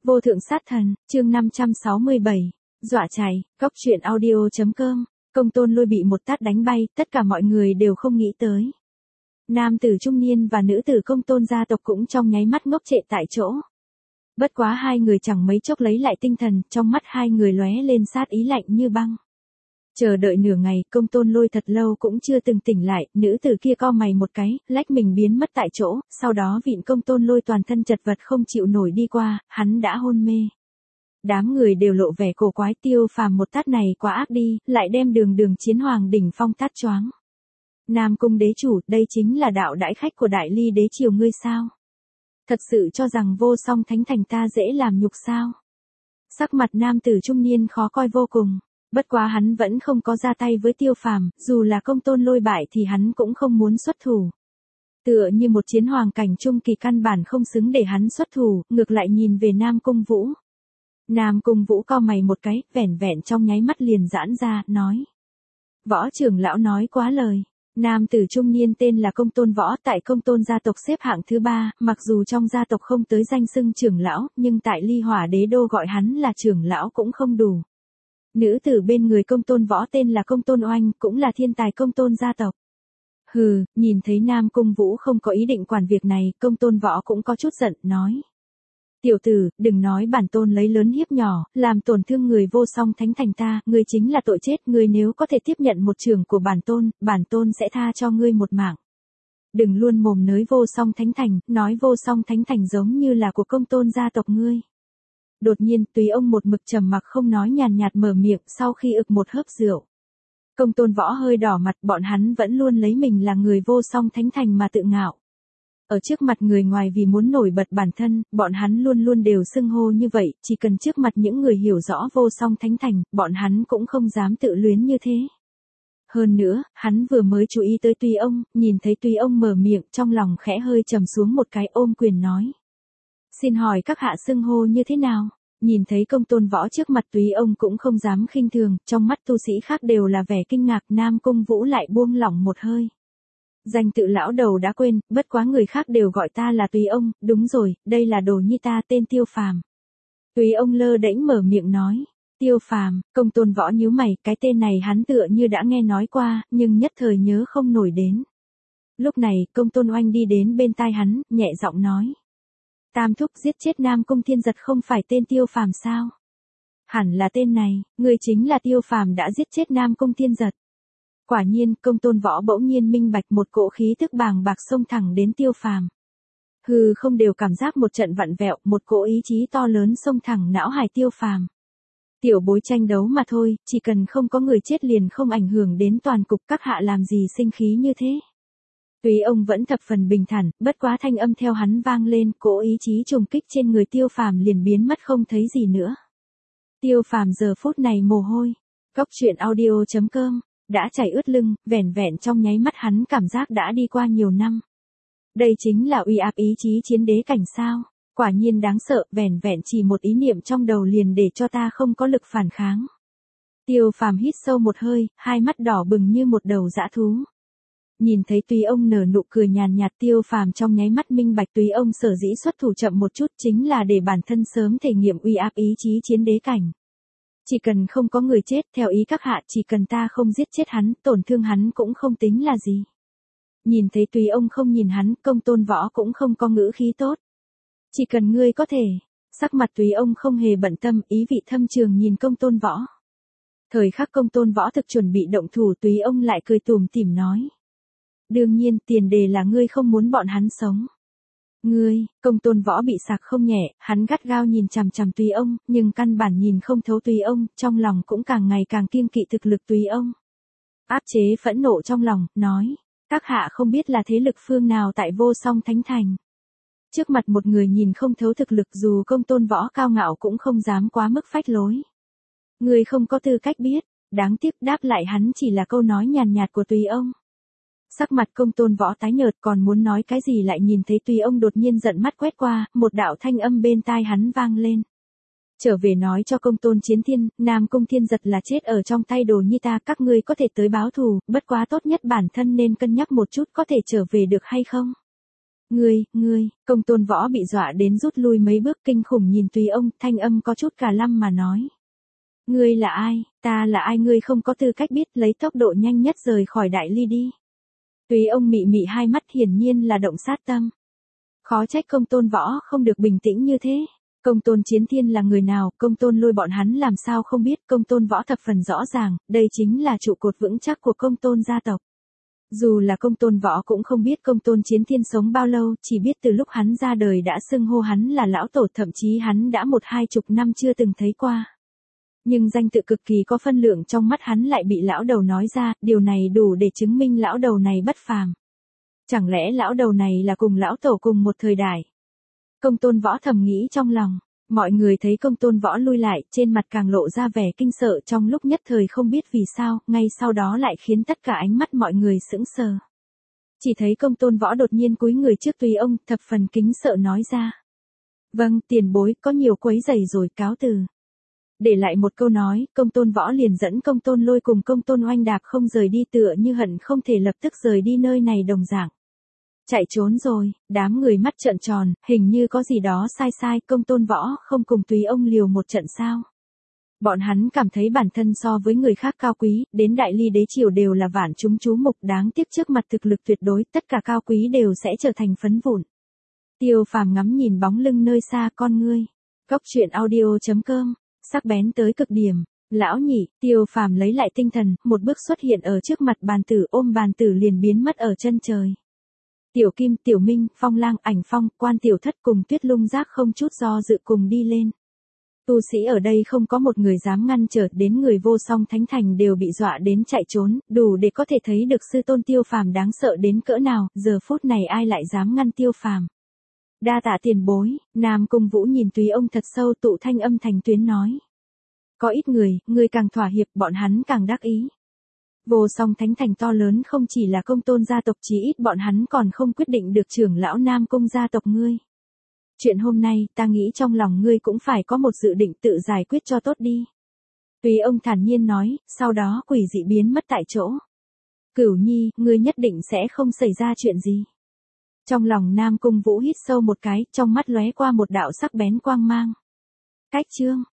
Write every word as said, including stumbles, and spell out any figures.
Vô thượng sát thần, chương năm trăm sáu mươi bảy, dọa chạy, góc truyện audio chấm com, Công Tôn Lôi bị một tát đánh bay, tất cả mọi người đều không nghĩ tới. Nam tử trung niên và nữ tử Công Tôn gia tộc cũng trong nháy mắt ngốc trệ tại chỗ. Bất quá hai người chẳng mấy chốc lấy lại tinh thần, trong mắt hai người lóe lên sát ý lạnh như băng. Chờ đợi nửa ngày, Công Tôn Lôi thật lâu cũng chưa từng tỉnh lại, nữ tử kia co mày một cái, lách mình biến mất tại chỗ, sau đó vịn Công Tôn Lôi toàn thân chật vật không chịu nổi đi qua, hắn đã hôn mê. Đám người đều lộ vẻ cổ quái, Tiêu Phàm một tát này quá ác đi, lại đem đường đường chiến hoàng đỉnh phong tát choáng. Nam cung đế chủ, đây chính là đạo đãi khách của đại ly đế triều ngươi sao? Thật sự cho rằng vô song thánh thành ta dễ làm nhục sao? Sắc mặt nam tử trung niên khó coi vô cùng. Bất quá hắn vẫn không có ra tay với Tiêu Phàm, dù là Công Tôn Lôi bại thì hắn cũng không muốn xuất thủ. Tựa như một chiến hoàng cảnh trung kỳ căn bản không xứng để hắn xuất thủ, ngược lại nhìn về Nam Cung Vũ. Nam Cung Vũ cau mày một cái, vẻn vẹn trong nháy mắt liền giãn ra, nói. Võ trưởng lão nói quá lời. Nam tử trung niên tên là Công Tôn Võ, tại Công Tôn gia tộc xếp hạng thứ ba, mặc dù trong gia tộc không tới danh xưng trưởng lão, nhưng tại Ly Hỏa Đế đô gọi hắn là trưởng lão cũng không đủ. Nữ tử bên người Công Tôn Võ tên là Công Tôn Oanh, cũng là thiên tài Công Tôn gia tộc. Hừ, nhìn thấy Nam Cung Vũ không có ý định quản việc này, Công Tôn Võ cũng có chút giận, nói. Tiểu tử, đừng nói bản tôn lấy lớn hiếp nhỏ, làm tổn thương người vô song thánh thành ta, ngươi chính là tội chết, ngươi nếu có thể tiếp nhận một trường của bản tôn, bản tôn sẽ tha cho ngươi một mạng. Đừng luôn mồm nới vô song thánh thành, nói vô song thánh thành giống như là của Công Tôn gia tộc ngươi. Đột nhiên, Túy ông một mực trầm mặc không nói, nhàn nhạt mở miệng, sau khi ực một hớp rượu. Công Tôn Võ hơi đỏ mặt, bọn hắn vẫn luôn lấy mình là người vô song thánh thành mà tự ngạo. Ở trước mặt người ngoài vì muốn nổi bật bản thân, bọn hắn luôn luôn đều xưng hô như vậy, chỉ cần trước mặt những người hiểu rõ vô song thánh thành, bọn hắn cũng không dám tự luyến như thế. Hơn nữa, hắn vừa mới chú ý tới Túy ông, nhìn thấy Túy ông mở miệng, trong lòng khẽ hơi trầm xuống một cái, ôm quyền nói. Xin hỏi các hạ xưng hô như thế nào? Nhìn thấy Công Tôn Võ trước mặt, Túy ông cũng không dám khinh thường, trong mắt tu sĩ khác đều là vẻ kinh ngạc, Nam Cung Vũ lại buông lỏng một hơi. Danh tự lão đầu đã quên, bất quá người khác đều gọi ta là Túy ông, đúng rồi, đây là đồ nhi ta tên Tiêu Phàm. Túy ông lơ đễnh mở miệng nói. Tiêu Phàm, Công Tôn Võ nhíu mày, cái tên này hắn tựa như đã nghe nói qua, nhưng nhất thời nhớ không nổi đến. Lúc này, Công Tôn Oanh đi đến bên tai hắn, nhẹ giọng nói. Tam thúc giết chết Nam Cung Thiên Giật không phải tên Tiêu Phàm sao? Hẳn là tên này, người chính là Tiêu Phàm đã giết chết Nam Cung Thiên Giật. Quả nhiên, Công Tôn Võ bỗng nhiên minh bạch, một cỗ khí tức bàng bạc xông thẳng đến Tiêu Phàm. Hừ, không đều cảm giác một trận vặn vẹo, một cỗ ý chí to lớn xông thẳng não hải Tiêu Phàm. Tiểu bối tranh đấu mà thôi, chỉ cần không có người chết liền không ảnh hưởng đến toàn cục, các hạ làm gì sinh khí như thế? Túy ông vẫn thập phần bình thản, bất quá thanh âm theo hắn vang lên, cỗ ý chí trùng kích trên người Tiêu Phàm liền biến mất không thấy gì nữa. Tiêu Phàm giờ phút này mồ hôi, góc truyện audio chấm com, đã chảy ướt lưng, vẻn vẹn trong nháy mắt hắn cảm giác đã đi qua nhiều năm. Đây chính là uy áp ý chí chiến đế cảnh sao, quả nhiên đáng sợ, vẻn vẹn chỉ một ý niệm trong đầu liền để cho ta không có lực phản kháng. Tiêu Phàm hít sâu một hơi, hai mắt đỏ bừng như một đầu dã thú. Nhìn thấy Túy ông nở nụ cười nhàn nhạt, Tiêu Phàm trong nháy mắt minh bạch Túy ông sở dĩ xuất thủ chậm một chút chính là để bản thân sớm thể nghiệm uy áp ý chí chiến đế cảnh. Chỉ cần không có người chết, theo ý các hạ, chỉ cần ta không giết chết hắn, tổn thương hắn cũng không tính là gì. Nhìn thấy Túy ông không nhìn hắn, Công Tôn Võ cũng không có ngữ khí tốt. Chỉ cần ngươi có thể. Sắc mặt Túy ông không hề bận tâm, ý vị thâm trường nhìn Công Tôn Võ. Thời khắc Công Tôn Võ thực chuẩn bị động thủ, Túy ông lại cười tủm tỉm nói. Đương nhiên, tiền đề là ngươi không muốn bọn hắn sống. Ngươi, Công Tôn Võ bị sặc không nhẹ, hắn gắt gao nhìn chằm chằm Túy ông, nhưng căn bản nhìn không thấu Túy ông, trong lòng cũng càng ngày càng kiêng kỵ thực lực Túy ông. Áp chế phẫn nộ trong lòng, nói, các hạ không biết là thế lực phương nào tại vô song thánh thành. Trước mặt một người nhìn không thấu thực lực, dù Công Tôn Võ cao ngạo cũng không dám quá mức phách lối. Ngươi không có tư cách biết, đáng tiếc đáp lại hắn chỉ là câu nói nhàn nhạt của Túy ông. Sắc mặt Công Tôn Võ tái nhợt, còn muốn nói cái gì lại nhìn thấy Túy ông đột nhiên giận mắt quét qua, một đạo thanh âm bên tai hắn vang lên. Trở về nói cho Công Tôn Chiến Thiên, Nam Cung Thiên Giật là chết ở trong tay đồ nhi ta, các ngươi có thể tới báo thù, bất quá tốt nhất bản thân nên cân nhắc một chút có thể trở về được hay không. Ngươi, ngươi, công tôn võ bị dọa đến rút lui mấy bước kinh khủng nhìn Túy ông, thanh âm có chút cà lăm mà nói. Ngươi là ai, ta là ai ngươi không có tư cách biết lấy tốc độ nhanh nhất rời khỏi đại ly đi. Túy ông mị mị hai mắt hiển nhiên là động sát tâm. Khó trách công tôn võ không được bình tĩnh như thế. Công tôn chiến thiên là người nào, công tôn lôi bọn hắn làm sao không biết, công tôn võ thập phần rõ ràng, đây chính là trụ cột vững chắc của công tôn gia tộc. Dù là công tôn võ cũng không biết công tôn chiến thiên sống bao lâu, chỉ biết từ lúc hắn ra đời đã xưng hô hắn là lão tổ, thậm chí hắn đã một hai chục năm chưa từng thấy qua. Nhưng danh tự cực kỳ có phân lượng trong mắt hắn lại bị lão đầu nói ra, điều này đủ để chứng minh lão đầu này bất phàm. Chẳng lẽ lão đầu này là cùng lão tổ cùng một thời đại? Công tôn võ thầm nghĩ trong lòng, mọi người thấy công tôn võ lui lại, trên mặt càng lộ ra vẻ kinh sợ trong lúc nhất thời không biết vì sao, ngay sau đó lại khiến tất cả ánh mắt mọi người sững sờ. Chỉ thấy công tôn võ đột nhiên cúi người trước Túy ông, thập phần kính sợ nói ra. Vâng, tiền bối, có nhiều quấy rầy rồi, cáo từ. Để lại một câu nói, công tôn võ liền dẫn công tôn lôi cùng công tôn oanh đạp không rời đi tựa như hận không thể lập tức rời đi nơi này đồng dạng. Chạy trốn rồi, đám người mắt trợn tròn, hình như có gì đó sai sai, công tôn võ không cùng Túy ông liều một trận sao. Bọn hắn cảm thấy bản thân so với người khác cao quý, đến đại ly đế triều đều là vạn chúng chú mục, đáng tiếc trước mặt thực lực tuyệt đối, tất cả cao quý đều sẽ trở thành phấn vụn. Tiêu Phàm ngắm nhìn bóng lưng nơi xa con ngươi. Cốc truyện audio chấm com, sắc bén tới cực điểm. Lão nhị, Tiêu Phàm lấy lại tinh thần, một bước xuất hiện ở trước mặt bàn tử, ôm bàn tử liền biến mất ở chân trời. Tiểu Kim, Tiểu Minh, Phong Lang, Ảnh Phong, Quan Tiểu Thất cùng Tuyết Lung Giác không chút do dự cùng đi lên. Tu sĩ ở đây không có một người dám ngăn trở, đến người vô song thánh thành đều bị dọa đến chạy trốn, đủ để có thể thấy được sư tôn Tiêu Phàm đáng sợ đến cỡ nào, giờ phút này ai lại dám ngăn Tiêu Phàm. Đa tạ tiền bối, Nam Cung Vũ nhìn Túy ông thật sâu, tụ thanh âm thành tuyến nói. Có ít người, người càng thỏa hiệp, bọn hắn càng đắc ý. Vô song thánh thành to lớn không chỉ là công tôn gia tộc, chí ít bọn hắn còn không quyết định được trưởng lão Nam Cung gia tộc ngươi. Chuyện hôm nay, ta nghĩ trong lòng ngươi cũng phải có một dự định tự giải quyết cho tốt đi. Túy ông thản nhiên nói, sau đó quỷ dị biến mất tại chỗ. Cửu Nhi, ngươi nhất định sẽ không xảy ra chuyện gì. Trong lòng Nam Cung Vũ hít sâu một cái, trong mắt lóe qua một đạo sắc bén quang mang. Cách chương